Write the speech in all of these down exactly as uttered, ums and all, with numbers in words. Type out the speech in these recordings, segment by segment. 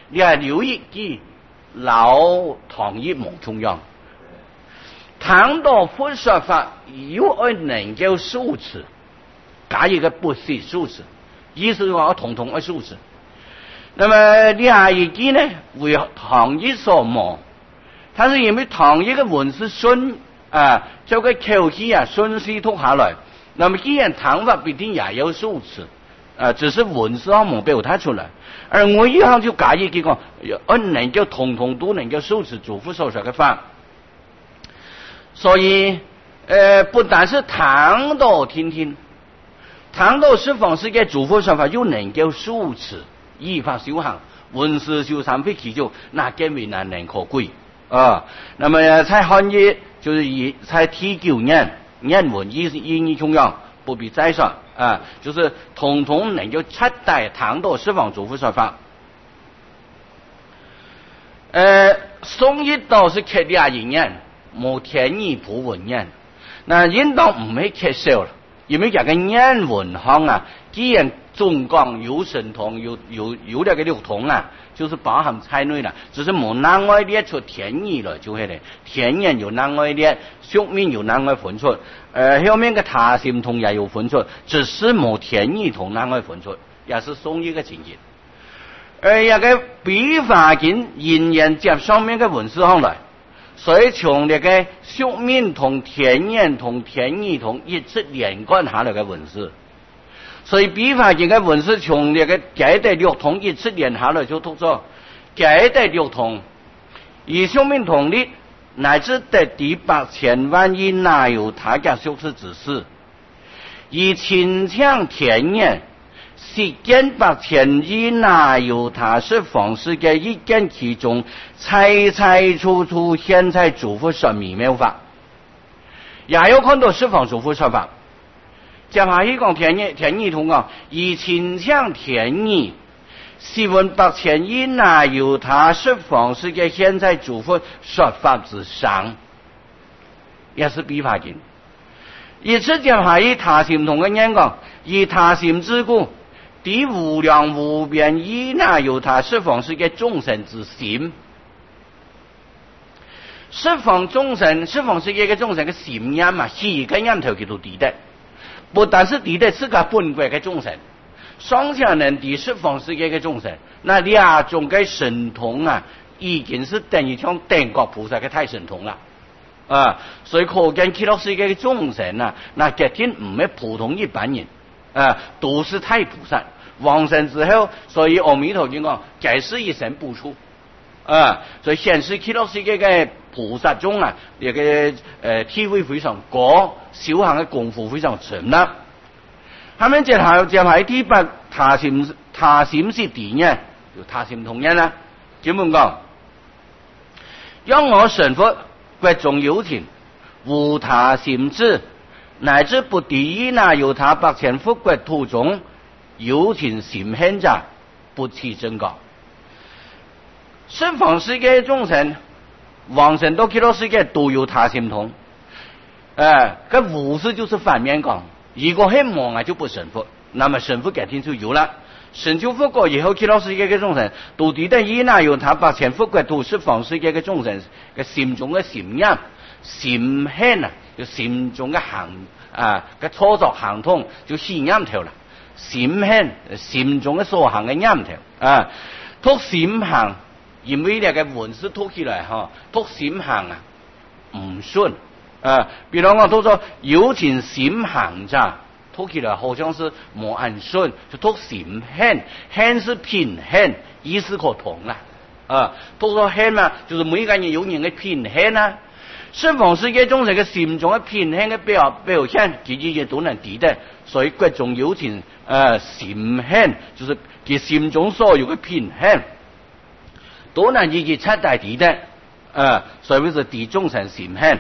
你还留意记老唐一蒙中央，唐道佛说法有按能够数次，加一个不是数次，意思话统统的数次。那么两一记呢为唐一所蒙，它是因为唐一个文是顺啊，这个口气啊顺势脱下来。那么既然唐法必定也有数次，啊，只是文字上没表达出来。而我以后就加一句讲，按能够统统都能够数次嘱咐所说的法。所以，呃，不但是唐道听听，唐道十方世界嘱咐说法又能够数次依法修行，文思修三非其九，那更为难能可贵啊。那么在汉语就是以在第九年。念文意意义重要，不必再说啊，就是统统能够彻底唐道十方嘱咐说法。呃，宋一道是刻两一年，冇天意不文言，那应当唔会刻少了，因为这个念文行啊，既然中港有神通，有有有那个流通啊，就是包含在内了，只是冇难外列出天意了，就系咧，天眼有难外列，宿命有难外分出，呃，后面个他心通也有分出，只是冇天意同难外分出，也是宋一个情形。而一个笔法经仍然接上面个文字上来，所以从那个宿命同天眼同天意同一直连贯下来个文字。所以笔法经嘅文字从那个解得六通一次连下来就读作解得六通，以宿命同力乃至得第八千万亿哪有他家修持指示，以秦腔田野是间八千亿哪有他是方式嘅一件其中猜猜出出现在嘱咐说明妙法，也有看到是方嘱咐说法。接下去讲天意，天意同讲，以秦腔天意，是问八千亿哪有他是方式嘅现在嘱咐说法之上，也是笔法经。以此接下去他心同嘅人讲，以他心之故，第无量无边意哪有他是方式嘅众生之心。十方众生，十方世界嘅众生嘅心念嘛，四个念头佢都抵得。不但是敌对自家本国的众生，双向能敌十方世界的众生，那两种的神通啊，已经是等于像等觉菩萨的太神通了啊！所以可见极乐世界的众生啊，那决定唔係普通一般人啊，都是太菩萨。往生之后，所以阿弥陀經講，改世一生不出啊！所以顯示極樂世界的菩萨中啊，這個呃體會非常高，修行的功夫非常深啦。下面接下接下第八他心他心是第呢，就他心同人啦。點樣講？讓我成佛國中有情，無他心智，乃至不第一那有他百千福國土中有情心現者，不起真高。十方世界眾生往生到極樂世界都有他心通，呃，這無事就是反面講，如果係冇啊就不成佛，那麼成佛改天就有了。成就佛果以後，極樂世界嘅眾生都抵得以那有他百千福國土十方世界嘅眾生嘅心中嘅心念心現啊，就心中嘅行啊嘅操作行通就心念頭啦，心現心中嘅所行嘅念頭啊，托心行。因為那個文字讀起來哈，讀心行啊唔順啊，比如我讀咗有情心行者，讀起來好像是冇按順，就讀心現，現是品現，意思可同啦啊，讀咗現嘛，就是每個人有人嘅品現啊，十方世界眾生嘅心中嘅品現嘅表表現，自己也都能抵得，所以各種有情呃心現，就是佢心中所有嘅品現。都能以其七大抵的，呃，所以是地眾生心現。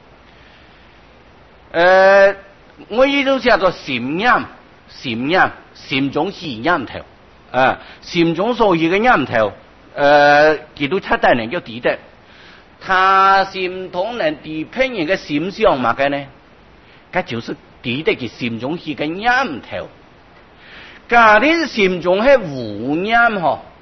呃，我呢度叫做心念，心念，心中是念頭，啊，心中所有嘅念頭，呃，佢都七大能夠抵的。他心同能抵別人嘅心想嘛嘅呢？嗰就是抵得佢心中是嘅念頭。假定心中係無念嗬。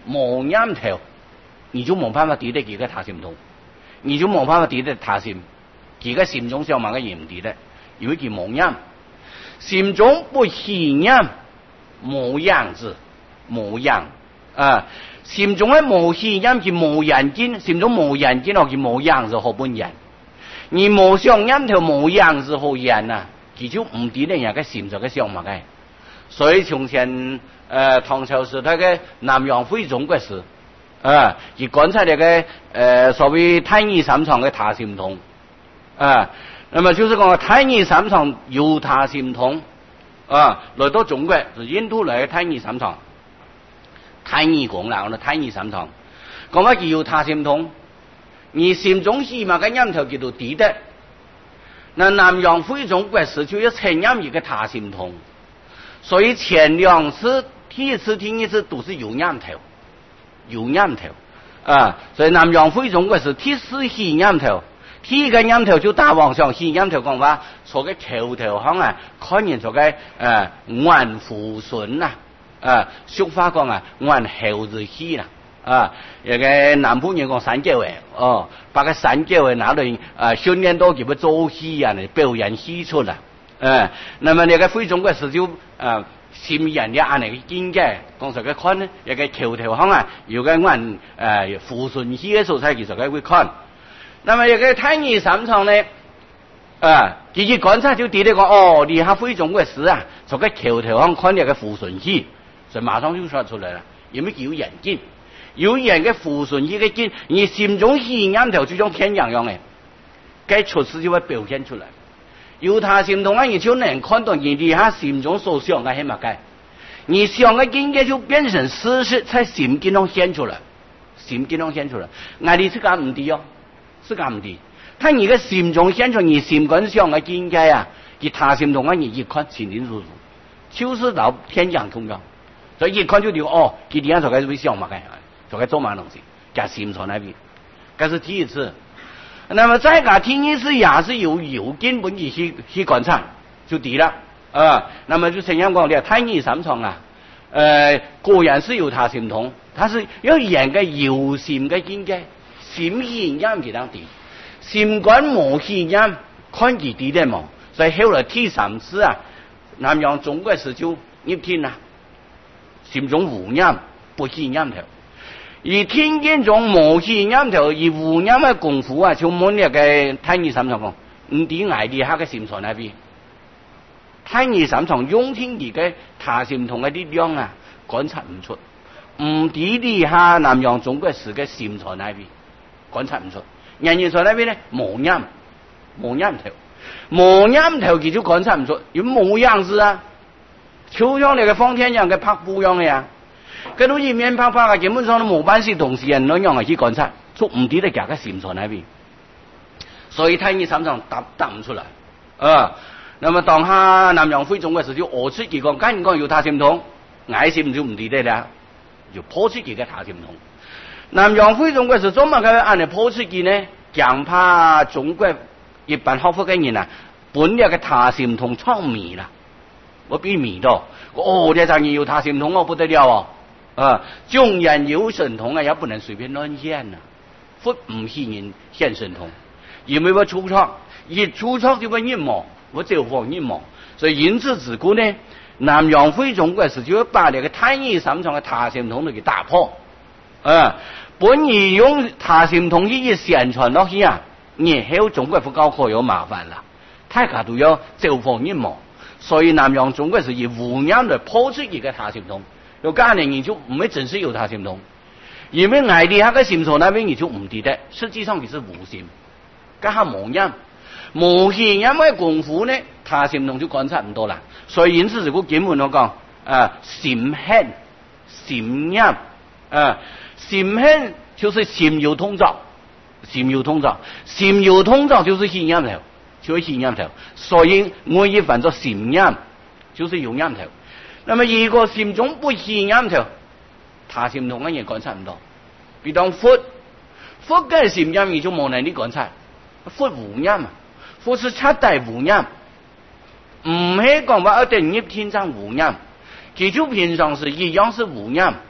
冇念头，你就冇辦法抵得佢嘅他心痛，你就冇辦法抵得他心，佢嘅心中想問嘅嘢唔抵得，因為佢冇念，心中不起念，冇樣子，冇樣啊，心中嘅冇起念，佢冇眼睛，心中冇眼睛，佢冇樣子好本人，你冇想念頭冇樣子好人啊，佢就唔抵得人嘅心中嘅想法嘅。所以從前呃唐朝時代嘅南洋徽宗嗰時，啊，而觀察呢個呃所謂太乙三藏嘅他心通，啊，那麼就是講太乙三藏有他心通，啊，來到中國是印度來嘅太乙三藏，太乙講啦，我哋太乙三藏，講乜叫有他心通？你心中希望嘅念頭叫做抵得，那南洋徽宗嗰時就要承認一個他心通。所以前兩次、第一次、第一次都是有念頭，有念頭啊！所以南洋徽宗嗰時第四起念頭，第一個念頭就大王上起念頭講話，坐嘅頭頭行啊，看見坐嘅誒願福順啊，啊，俗話講啊，願後日起啦，啊，一個南方人講三叫嘅，哦，把個三叫嘅拿嚟啊訓練到佢嘅做戲啊，嚟表演戲出啦。誒，那麼你個徽宗嗰時就誒禪人嘅眼嚟嘅見嘅，講實嘅看咧，有個橋頭行啊，有個按誒撫順氣嘅時候才其實佢會看。那麼有個太乙三藏咧，啊，佢一觀察就啲咧講，哦，你下徽宗嗰時啊，從個橋頭行看有個撫順氣，所以馬上就說出來啦，有咩叫人見？有人嘅撫順氣嘅見，你心中意念頭就像天陽樣嘅，該出事就會表現出來。有他心通啊，你就能看到你底下心中所想嘅係乜嘅，你想嘅境界就變成事實，在心境中顯出來，心境中顯出來。我哋自家唔啲哦，自家唔啲。睇你嘅心中顯出你心觀想嘅境界啊，佢他心通啊，你一看清清楚楚，就是到天陽同樣。所以一看就知哦，佢底下做嘅會想乜嘅，做嘅做乜東西，加心在那邊，這是第一次。那麼再個第一次也是有有根本的去去觀察就對了啊。那麼就這樣講的太乙三藏啊，呃，果然是有他心通，他是要演個有心的境界，心意念佢當地，心觀無意念看佢地的嘛。所以後來第三次啊，南洋中國時就入天啦，心中無念不起念頭。而天經中無起念頭，而無念嘅功夫啊，就滿日嘅太乙三藏講，唔啲捱啲黑嘅心在那邊。太乙三藏用天而嘅他心通嘅力量啊，觀察唔出，唔啲啲下南洋中國時嘅心在那邊，觀察唔出。人人在那邊咧無念，無念頭，無念頭佢就觀察唔出，有冇樣子啊？就像你嘅方天樣嘅拍布樣嘅呀。嗰種一面拍拍啊，基本上都冇辦事同時人兩樣係去觀察，捉唔啲咧夾嘅心在那邊，所以太乙三藏答答唔出來啊。那麼當下南洋徽宗嘅時候，我出佢講，梗係講要他心通，矮心就唔啲咧啦，就破出佢嘅他心通。南洋徽宗嘅時候，做乜佢按嚟破出佢呢？強怕中國一般學佛嘅人啊，本日嘅他心通創迷啦，我俾迷到，哦，這陣要他心通哦，不得了哦。啊，縱然有神通啊，也不能隨便亂現啊！佛唔顯人現神通，因為我出錯，一出錯就會陰謀，我就放陰謀。所以因此自古呢，南洋徽宗嗰時就要把呢個太乙三藏嘅他心通嚟給打破。啊，本意用他心通一宣傳落去啊，以後中國佛教可有麻煩啦，大家都要就放陰謀。所以南洋中國是以無念嚟破出一個他心通。有家人你就唔會真是有他心通，因為外地下個心所那邊你就唔記得，實際上佢是無心，加下無念，無心念嘅功夫呢，他心通就觀察唔到啦。所以因此如果經文我講啊，心輕心念啊，心輕就是心有通照，心有通照，心有通照就是心念頭，就是心念頭。所以我一犯咗心念，就是有念頭。那麼如果心中不起念頭，他心通嘅嘢觀察唔到。比當佛，佛嘅心念你就冇能力觀察，佛無念啊，佛是七大無念，唔係講話一定入天上無念，佢就平常是一樣是無念。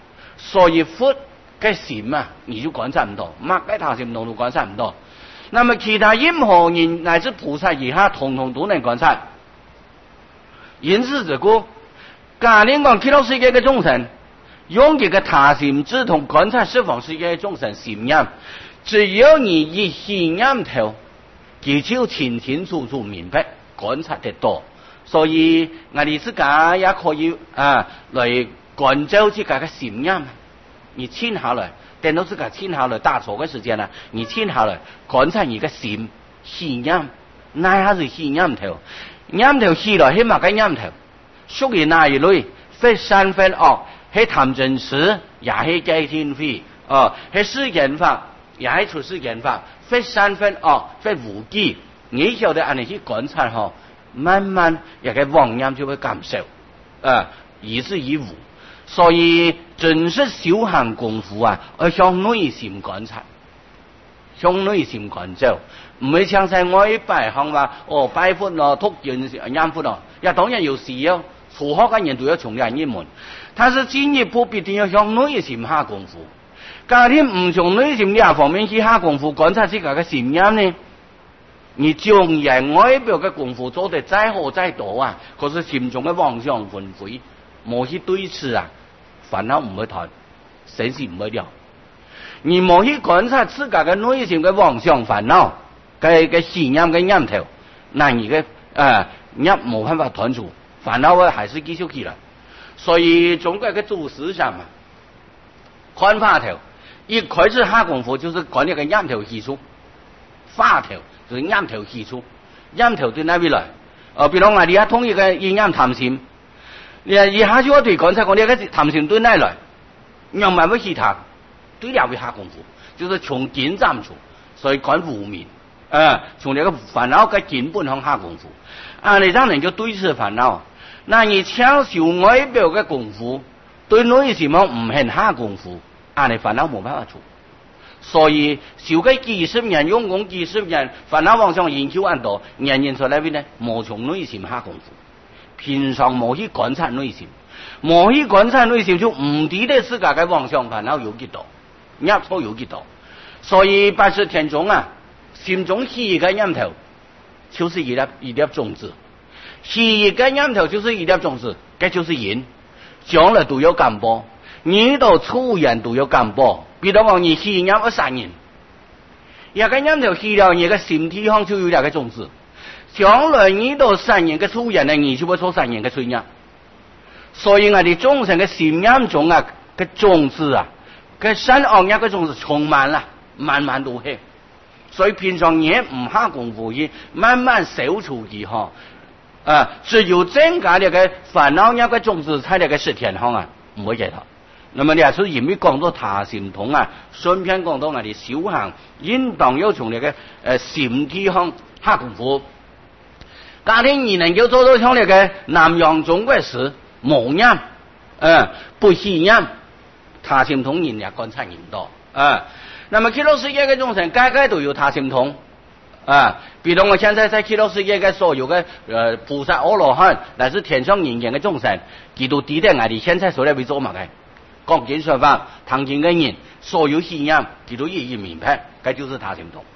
所以佛嘅禪啊，你就觀察唔到，乜嘅他禪通都觀察唔到。那麼其他任何人乃至菩薩以下，統統都能觀察。因此這個假定講極樂世界嘅眾生，用這個他禪智同觀察十方世界嘅眾生禪念，只要你一心念頭，佢就清清楚楚明白觀察得到。所以我哋自家也可以啊來觀照自家嘅禪念，你靜下來，等到自家靜下來打坐嘅時間啦，你靜下來觀察你嘅禪心念，哪下是心念頭？念頭起來係乜嘅念頭？屬於哪一類？非善非惡，係貪嗔癡，也係戒天非，哦，係世間法，也係出世間法，非善非惡，非無記。你曉得按你去觀察嗬，慢慢一個妄念就會減少，啊，以至於無。所以真是修行功夫啊，要向內心觀察，向內心觀照，唔會像在外拜行話哦拜佛咯、讀經念佛咯，也當然有時要初學嘅人都要從人入門，但是進一步必定要向內心下功夫。假如唔從內心呢方面去下功夫，觀察自己嘅心念呢，你縱然外表嘅功夫做得再好再多啊，可是心中嘅妄想紛飛，冇去對峙啊，煩惱唔會斷，神是唔會掉。你冇去觀察自己嘅內心嘅妄想煩惱嘅嘅信念嘅念頭，那你嘅誒念冇辦法斷除，煩惱啊還是繼續起來。所以中國嘅祖師上嘛，看法頭一開始下功夫就是觀呢個念頭起處，法頭就是念頭起處，念頭對哪邊來？呃，比如我哋一通一個一念貪心，你一下就對觀察講呢個貪心對哪來？又唔係乜其他，對兩位下功夫，就是從根斬除，所以觀無明，呃，從呢個煩惱嘅根本上下功夫，啊，你讓人就對治煩惱。那你強修外表嘅功夫，對內心上唔肯下功夫，啊，你煩惱冇辦法除。所以修嘅幾十年，用功幾十年，煩惱妄想研究很多，人人出來邊呢，冇從內心下功夫，平常冇去觀察內心，冇去觀察內心就唔知道自家嘅妄想煩惱有幾多，念頭有幾多。所以八十天中啊，心中起一個念頭，就是一粒一粒種子。起一個念頭就是一粒種子，這就是因，將來都有感報，你到處人都有感報。比如講你起念一三年，一個念頭起了，你個心體上就有兩個種子，將來你到三年嘅處人呢，你就會做三年嘅罪孽。所以我哋眾生嘅心念中啊，個種子啊，個善惡業嘅種子充滿了，慢慢都係。所以平常你唔下功夫去慢慢消除佢嗬。啊，只有增加呢個煩惱業嘅種子喺呢個十天上啊，唔會嘅他。那麼呢，所以因為講到他心通啊，順便講到我哋修行，應當要從呢個誒心體上下功夫。假定你能夠做到像呢個南洋中國時無念，誒不起念，他心通人也觀察唔到啊。那麼極樂世界嘅眾生，家家都有他心通。啊，比如我現在在極樂世界嘅所有嘅呃菩薩阿羅漢，乃至天上人間嘅眾生，佢都知道我哋現在所嚟為做乜嘅，講經說法、談經嘅人，所有信仰，佢都一一明白，這就是他心通。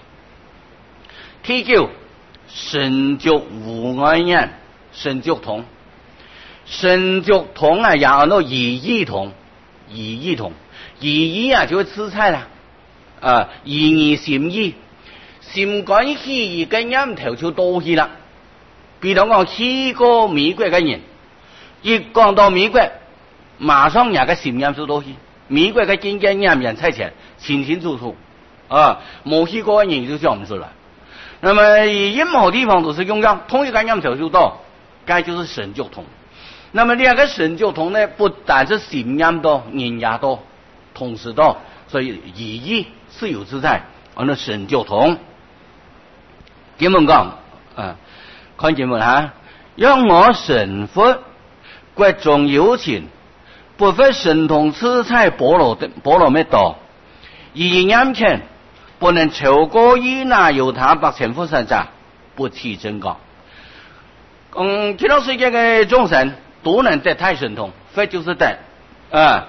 第九，神足無礙眼，神足通，神足通啊，也按到意義通，意義通，意義啊就會吃菜啦，啊，意義心意。心觀起一個念頭就多去啦，比如講去過美國嘅人，一講到美國，馬上有個心念就多去。美國嘅經濟念人差錢，清清楚楚，啊，冇去過嘅人就講唔出來。那麼任何地方都是用樣，同一個念頭就多，該就是神足通。那麼兩個神足通呢，不但是心念多，人也多，同時多，所以意義是有自在，而那神足通。經文講，啊，看經文吓，讓我成佛，國中有情，不非神通自在波羅的波羅蜜多，以眼前不能超過於那有他百千佛薩者，不起真高。嗯，極樂世界嘅眾生都能得太神通，佛就是得啊。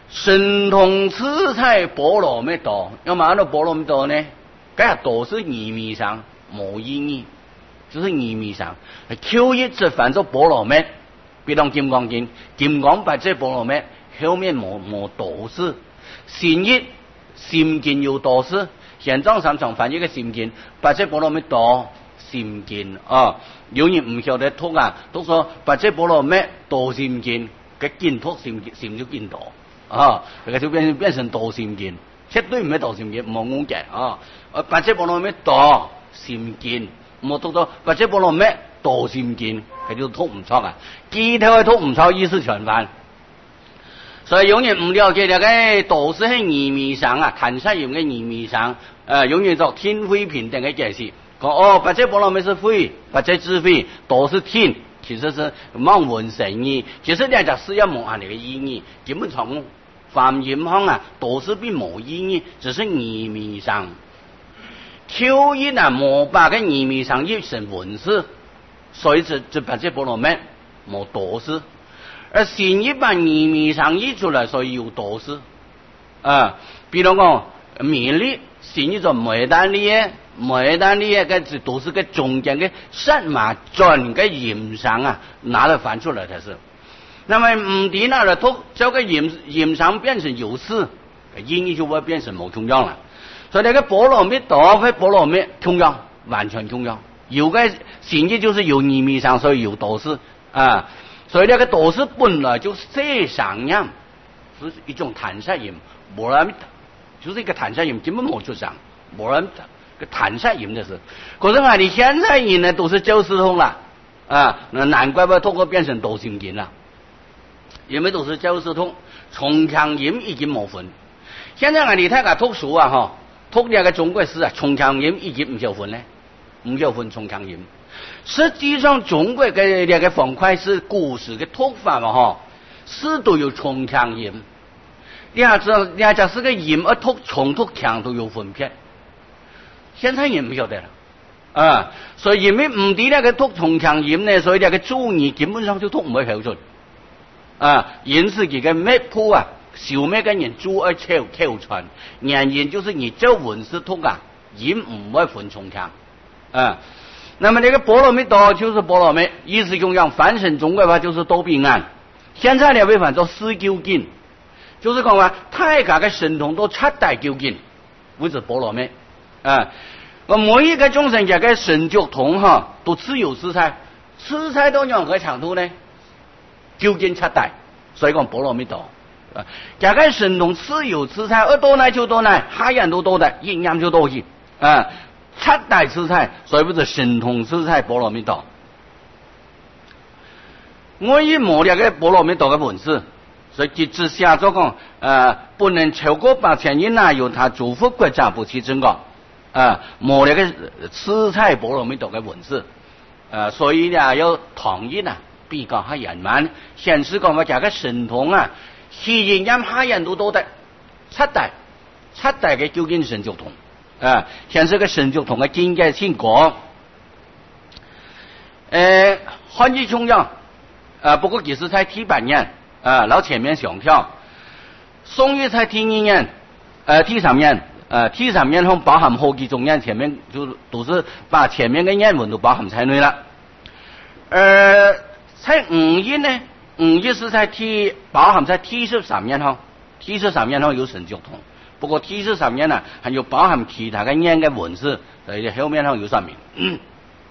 神通自在波罗蜜多，要么那波罗蜜多呢？这都是义密上冇意义，就是义密上。Q 一直反作波罗蜜，比如金刚经，金刚八这波罗蜜后面冇冇导师，善一善见有导师，现藏三藏翻译嘅善见，八这波罗蜜多善见啊，有人唔晓得读啊，都说八这波罗蜜多善见，嘅见读善善就见到。啊，这个就变变成多善见，绝对唔系多善见，冇误解啊！八遮波罗蜜多善见，冇读到八遮波罗蜜多善见，佢就读唔错啊！记头读唔错，意思全翻。所以有人唔了解呢个道是喺义密上啊，谭塞用嘅义密上，誒有人作天非平等嘅解释，講哦，八遮波羅蜜是非，八遮智慧，道是天。其實是望文神意，其實呢就係一模一樣嘅意義，基本上梵音腔啊，都是並冇意義，只是義密上。Q 一啊，冇把個義密上譯成文字，所以就就把這波羅蜜冇道士，而善一把義密上譯出來，所以有道士。啊，比如講勉勵，善一就梅丹利嘅。每單呢一個都是個中間嘅神馬轉嘅音上啊，拿來翻出來才是。那麼唔抵那了，讀這個音音上變成有事，音義就會變成冇同樣了。所以那個波羅蜜多和波羅蜜同樣，完全同樣。有個善義就是有義密上，所以有道士啊。所以那個道士本來就色上樣，是一種彈舌音，波羅蜜就是一個彈舌音，根本冇出上波羅蜜。个弹舌音的是，可是啊，你现在音呢都是九思通了啊，那难怪不通过变成多心音了，因为都是九思通，重强音已经冇分。现在啊，你睇下读书啊，哈，读呢个中国史啊，重强音已经唔晓分呢，唔晓分重强音。实际上，中国嘅呢个方块是古史嘅读法嘛，哈，是都有重强音。你下知道，你下假是个音而读重读强都有分别。现在人唔曉得啦，啊，所以因為唔知呢個讀重強音呢，所以呢個注意基本上就讀唔會曉準，啊，因此佢嘅咩譜啊，小咩嘅人注而曉曉傳，原因就是你這文字讀啊，音唔會分重強，啊，那麼呢個波羅蜜多就是波羅蜜，意思同樣，翻成中國話就是多彼岸，現在呢會翻做四究竟，就是講話大家嘅神通都七大究竟，為之波羅蜜。啊，我每一個眾生嘅嘅神足通哈，都自由自在，自在到任何程度呢，究竟七大，所以講波羅蜜多。啊，嘅嘅神通自由自在，而多來就多來，下人都多的，一樣就多去。啊，七大自在，所以不是神通自在波羅蜜多。我以冇呢個波羅蜜多嘅本事，所以佢只下咗講，誒，不能超過八千億那由他祝福國家不去增高。啊，冇那個自在波羅蜜多嘅文字，啊，所以呢要統一啊，比較下人民，現實講話這個神通啊，是人任下人都多得七大，七大嘅究竟神足通，啊，現實個神足通嘅境界先講，誒，漢語中央，啊，不過其實才第八年，啊，然後前面上跳，宋語才第二年，呃，第三年。呃，第三面後包含後幾種念，前面就都是把前面嘅念文都包含在內了。呃，在五音呢，五音是在第包含在第十三面後，第十三面後有神足通。不過第十三面呢，還有包含其他嘅念嘅文字，所以後面後有說明。嗯，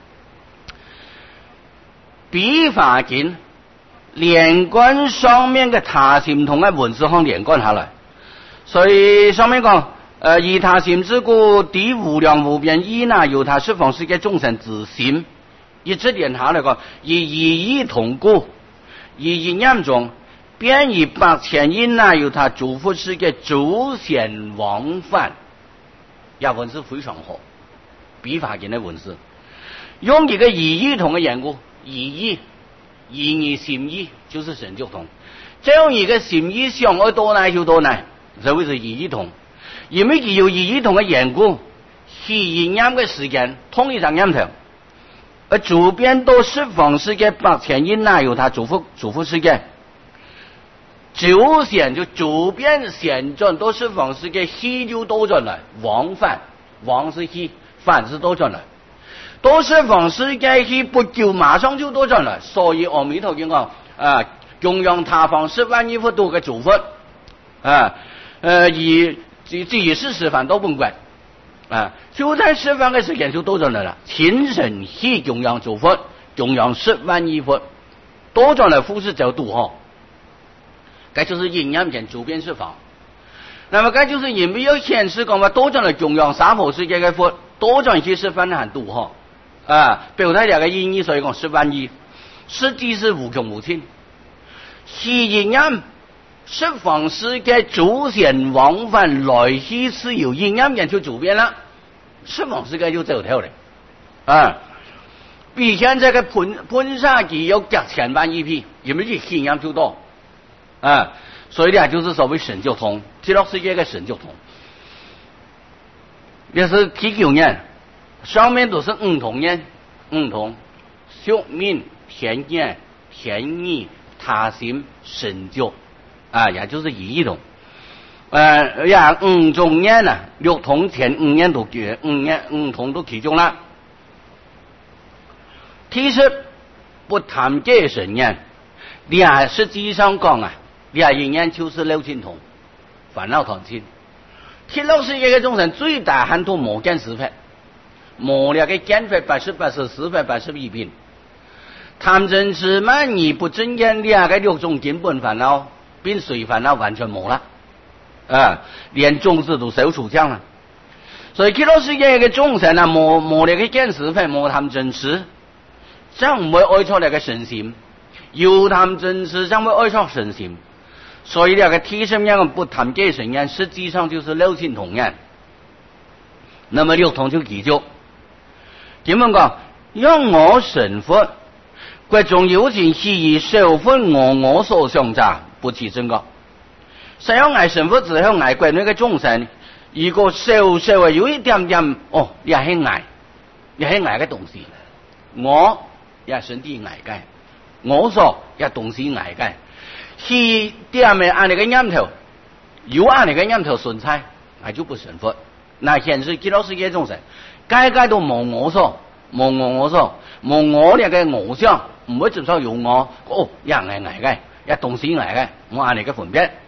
筆法經連貫上面嘅他心通嘅文字可連貫下來，所以上面講。呃，以他心之故，地無量無邊義那由他十方世界眾生之心，一直連下來個，以義義同故，以義念中，便以百千義那由他諸佛世界諸顯往返，也文字非常好，筆法經的文字，用一個義義同的緣故，義義義義心義就是神足通，這樣一個心義想而多來就多來，這為是義義同。因為佢有義義同嘅緣故，係義念嘅時間同一張念頭，而周邊都十方世界百千億那由他祝福祝福世界， 周旋就周边旋转都释放世界气就多转来，往返往是气，反是多转来，都释放世界气不久马上就多转来，所以阿弥陀经讲啊，供养他方十万亿佛多个诸佛啊，呃以自己是十方都不管啊，就在十方的时间就多转来了，亲身去供养诸佛，供养十万亿佛，多转来复是角度哈。这就是阴阳间周边释放，那么这就是因为要显示讲话多转来供养三佛世界的佛，多转去十万含度哈啊，表达两个意义，所以讲十万亿，实际是无穷无尽，是阴阳十方世界周旋往返来去是由阴阳间去周边了，十方世界就走掉了啊，比现在个喷喷砂机要加千万亿匹，因为这阴阳就多。啊，所以呢，就是所谓神就通，极乐世界的神就通，也是第九年，上面都是五同年，五同，宿命、天眼、天意、他心、神就，啊，也就是一同，呃，呀，五种年呢，六同前五年都给，五年五同都其中了，其实不谈这神年，俩实际上讲啊。俩阴阳就是六亲同，烦恼团亲。极乐世界的众生最大限度无见十法，无了个见法八十八十十法八十一品。贪嗔痴慢疑不正见两个六种根本烦恼，并随烦恼完全没了，啊，连种子都消除掉了。所以极乐世界的众生啊，无无了个见十法，无贪嗔痴，将唔会爱错那个神心，有贪嗔痴将会爱错神心。所以那个提升样不谈这神样，实际上就是六亲同样。那么六同就记住，点样讲？让我成佛，各种有情喜以受分我我所想者，不起真个。谁要爱成佛，只要爱怪那个众生，如果受受啊有一点点哦，也係愛，也係愛嘅東西。我也身體愛嘅，我所也東西愛嘅。是點嘅按你嘅念頭，有按你嘅念頭順差，那就不成佛。那顯示極樂世界眾生，界界都無我所，無我我所，無我哋嘅我相，唔會接受有我，哦，一係愛嘅，一東西愛嘅，我按你嘅分別。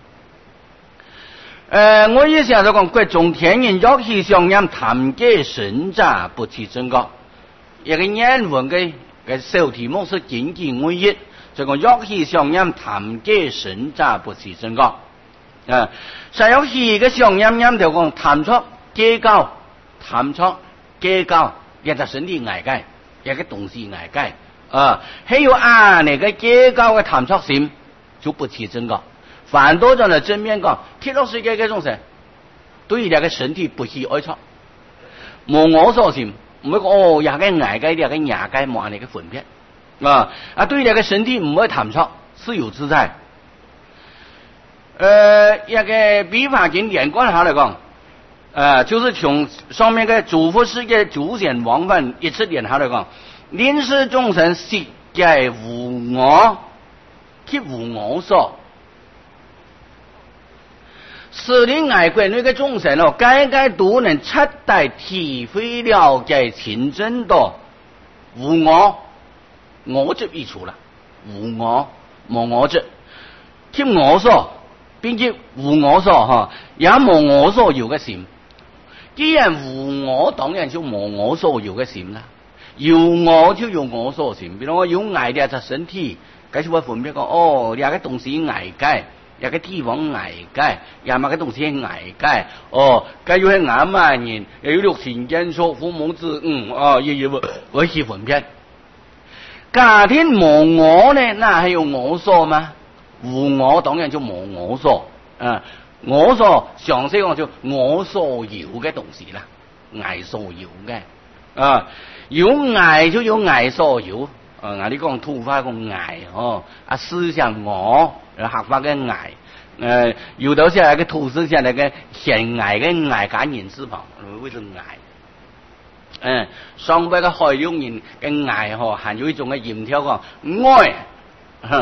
呃，我以前就講，各種天人若是想念談嘅神者，不起正覺。一個英文嘅嘅小題目是經濟我譯。就講若是想念談嘅神者不是正覺，啊！實有是嘅想念念就講談出計較，談出計較，一個身體愛嘅，一個東西愛嘅，啊！還有啊，那個計較嘅談出心就不是正覺。反倒咗嚟正面講，極樂世界嘅眾生對於那個身體不是愛錯，無我所心，唔會講哦，也個愛嘅，也個牙嘅，冇按你嘅分別。啊啊！對那個身體唔會談錯，自由自在。呃，一個比法經典觀下來講，呃，就是從上面嘅諸佛世界周旋往返一次點下來講，臨世眾生悉皆無我，即無我所。是你愛鬼那個眾生哦，該該都能徹底體會了解清真的無我。我執一除了，無我無我執，即我所，並且無我所哈，也無我所有嘅心。既然無我，當然就無我所有嘅心啦。有我就有我所心，比如我有愛嘅就身體，咁就會分別講，哦，有個東西愛嘅，有個地方愛嘅，有乜個東西愛嘅，哦，咁有係眼萬人，又有六情見所，父母子嗯，哦，亦有會去分別。家庭無我呢，那還有我所嗎？無我當然就無我所啊！我所常識講就我所有嘅東西啦，愛所有嘅啊，有愛就有愛所有啊！我哋講土法講愛哦，啊思想我，客法嘅愛，誒有到時係個土思想嚟嘅現愛嘅愛加人字旁，為咗愛。嗯，上邊嘅海洋人嘅愛嗬，含有一種嘅鹽條講愛，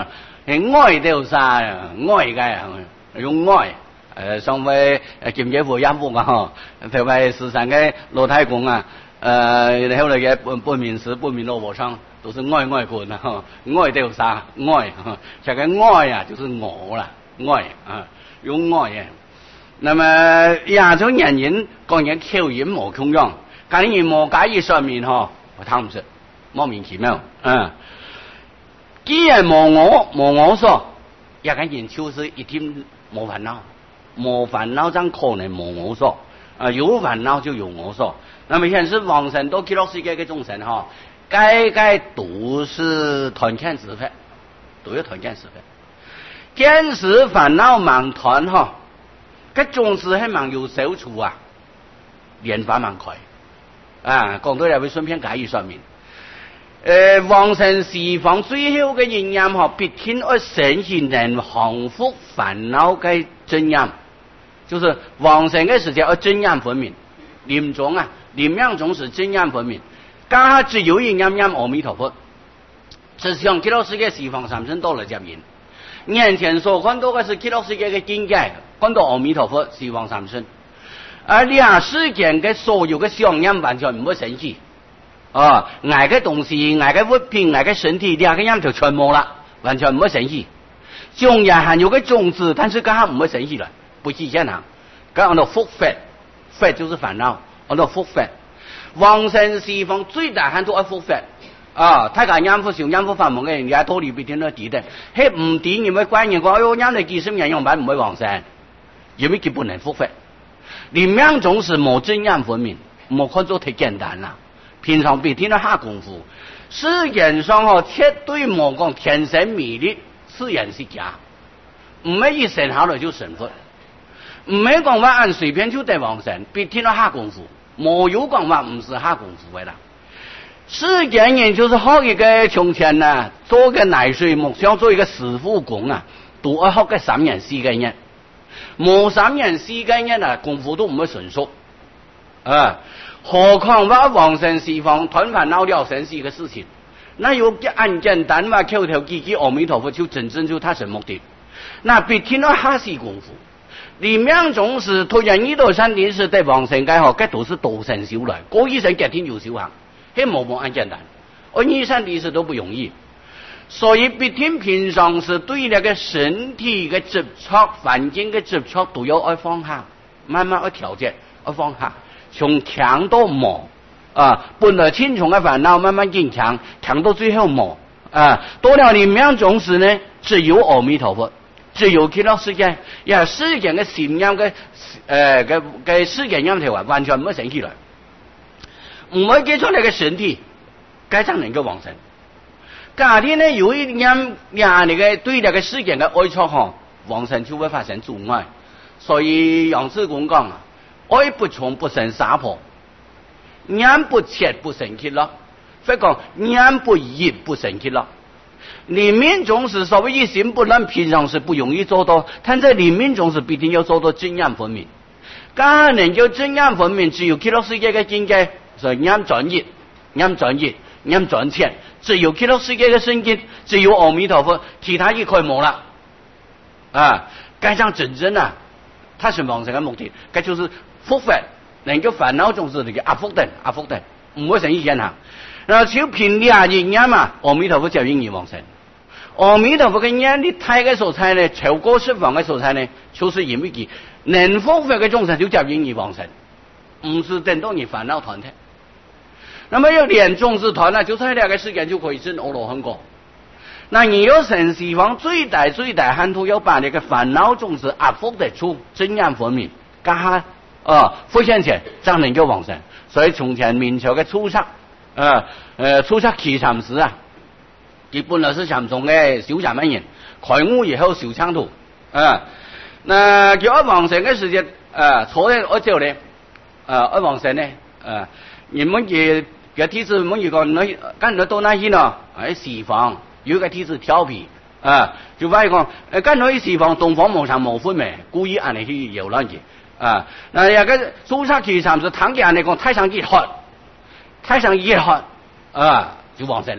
係愛掉晒啊，愛嘅用愛。誒，上回檢檢府音樂啊，特別時尚嘅老太公啊，誒後來嘅半半面詩、半面蘿蔔湯，都是愛愛觀啊，愛掉晒愛，這個愛啊，就是我啦，愛啊，用愛嘅。那麼亞洲人人講嘢口音冇同樣，但係冇介意上面嗬，我睇唔出，莫名其妙啊。既然冇我冇我說，一個人就是一天冇煩惱。冇煩惱，真可能冇我說啊！有煩惱就有我說。那麼現實往生到極樂世界嘅眾生哈，該該都是團見之法，都有團見之法。見時煩惱盲團哈，嗰種事係盲有小處啊，蓮花盲開啊！講到又會順便解釋說明。誒，往生西方最後嘅應驗哈，必定要顯現能降伏煩惱嘅真驗。就是往生嘅時間要真驗分明，臨終啊，臨命終是真驗分明。家只有一念念阿彌陀佛，實際上極樂世界西方三聖都來接引。眼前所看到嘅是極樂世界嘅境界，看到阿彌陀佛西方三聖，而兩世間嘅所有嘅想念完全唔會生氣。啊，捱嘅東西、捱嘅物品、捱嘅身體，兩個念就全冇啦，完全唔會生氣。縱然含有個種子，但是家唔會生氣啦。不計現行，咁按照福法，法就是煩惱，按照福法，往生西方最大限度係福法啊！大家念佛上念佛法門嘅人，而家多裏邊聽到啲嘅，係唔點因為關人講，哎呦，念嚟幾十年用版唔會往生，因為基本係福法。臨命終時冇真念分明，冇看做太簡單啦。平常別聽到下功夫，世間上哦，絕對冇講天生魅力，自然是假，唔係一生下來就成佛。唔係講話按隨便就得往生，別聽到下功夫，冇有講話唔是下功夫嘅啦。世間人就是學一個從前啊，做個奶水木匠，做一個師傅工啊，都要學個三年四個月，冇三年四個月啊，功夫都唔會純熟啊。何況話往生西方團煩惱了生是一個事情，那有按簡單話口頭記記阿彌陀佛就真正就達成目的，那別聽到下是功夫。臨命終時突然遇到山頂時，對往生界學，嗰都是道成修來，嗰一生隔天就修行，係冇冇咁簡單。而二山頂時都不容易，所以別聽平常時對那個身體嘅執着、環境嘅執着都要愛放下，慢慢去調節，愛放下，從強到冇啊，本來輕重嘅煩惱慢慢變強，強到最後冇啊。到了臨命終時呢，只有阿彌陀佛。只有極樂世界，也世間嘅禪音嘅誒嘅嘅世間音條啊，完全唔會生起來，唔會結出嚟嘅身體，該怎能夠往生？假定呢有一音呀，你嘅對那個世間嘅愛錯嗬，往生就會發生阻礙。所以楊子公講啊，愛不從不生殺破，念不切不生極樂，或講念不熱不生極樂。臨命終時所謂一心不亂，平常是不容易做到，但在臨命終時必定要做到真念分明。假能夠真念分明，只有極樂世界嘅境界，所以念轉熱、念轉熱、念轉淺，只有極樂世界嘅聖境，只有阿彌陀佛，其他一概冇啦。啊，該講真正啊，他是往生嘅目的，該就是福法，能夠煩惱終時嚟嘅阿福等、阿福等，唔會成意見行。然後就憑兩日念嘛，阿彌陀佛就應而往生。阿彌陀佛嘅念力太嘅所在呢，超過十方嘅所在呢，就是因為佢能福法嘅眾生就叫應而往生，唔是等到你煩惱團體。那麼要練種子團呢，就在兩個世界就可以證阿羅漢果。那你要成西方最大最大限度要把那個煩惱種子壓服得出真念分明，加啊福現前，才能夠往生。所以從前明朝嘅初測。啊，呃，初測期禪師啊，佢本來是禪宗嘅小禪門人，開悟以後修長途啊。那叫一往生嘅時間，啊，坐喺我之後咧，啊，一往生咧，啊，人們嘅嘅弟子們如果你跟你到哪去呢？喺西方，有個弟子調皮啊，就話講，誒，跟佢西方東方無常無分咩，故意按嚟去遊覽嘅啊。那有個初測期禪師，唐嘅按嚟講太上一喝。太上一喝啊，就往生了，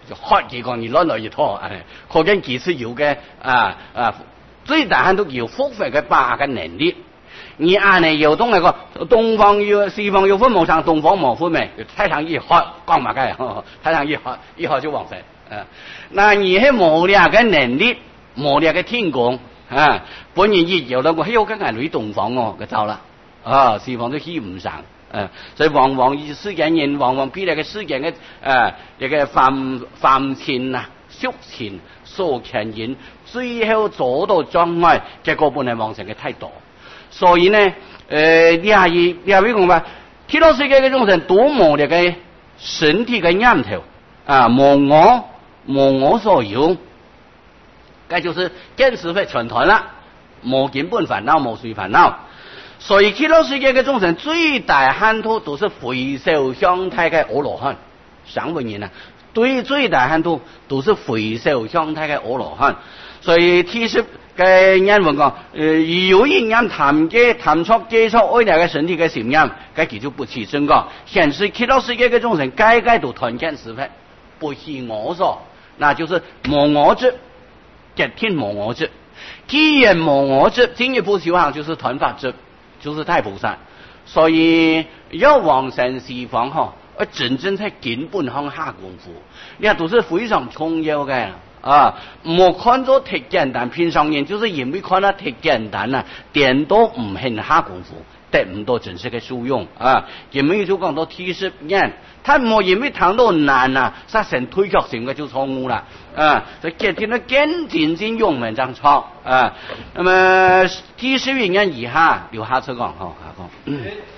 就喝幾個你攞落一套，哎，可見幾次有嘅啊啊，最大限度有復活嘅把嘅能力。你按呢有東嚟個東方有西方有分冇上東方冇分咩？太上一喝講嘛嘅，太上一喝一喝就往生。啊，那你係冇力嘅能力，冇力嘅天功啊，本人一有了個，有個眼裏東方哦，個走啦，啊，西方都去唔上。誒，所以往往以世間人，往往俾你嘅世間嘅誒一個犯犯錢啊、俗錢、所強人，最後做到障礙，結果本係往成嘅態度。所以呢，誒、呃，你係你係講話，睇到世界嘅眾生多冇力嘅身體嘅念頭啊，無我無我所有，這就是見識會全團啦，無根本煩惱，無隨煩惱。所以極樂世界嘅眾生最大限度都是回首向太嘅阿羅漢，上文人啊，對最大限度都是回首向太嘅阿羅漢。所以其實嘅人問講，誒有一人談嘅談出接觸愛嚟嘅身體嘅禪音，佢其就不起真講，顯示極樂世界嘅眾生該該都團見實法，不係我所，那就是無我執，極天無我執。既然無我執，進一步修行就是團法執。就是太菩薩，所以要往生西方嗬，而真正在根本上下功夫，呢都是非常重要嘅啊！唔好看作太簡單，平常人就是因為看得太簡單啦，點都唔肯下功夫，得唔到真實嘅受用啊！因為就講到提示人，他冇因為談到難啊，殺成推卻性嘅就錯誤啦啊！就決定咗更真正用文章錯啊！那麼提示人以下留下次講嗬，下講。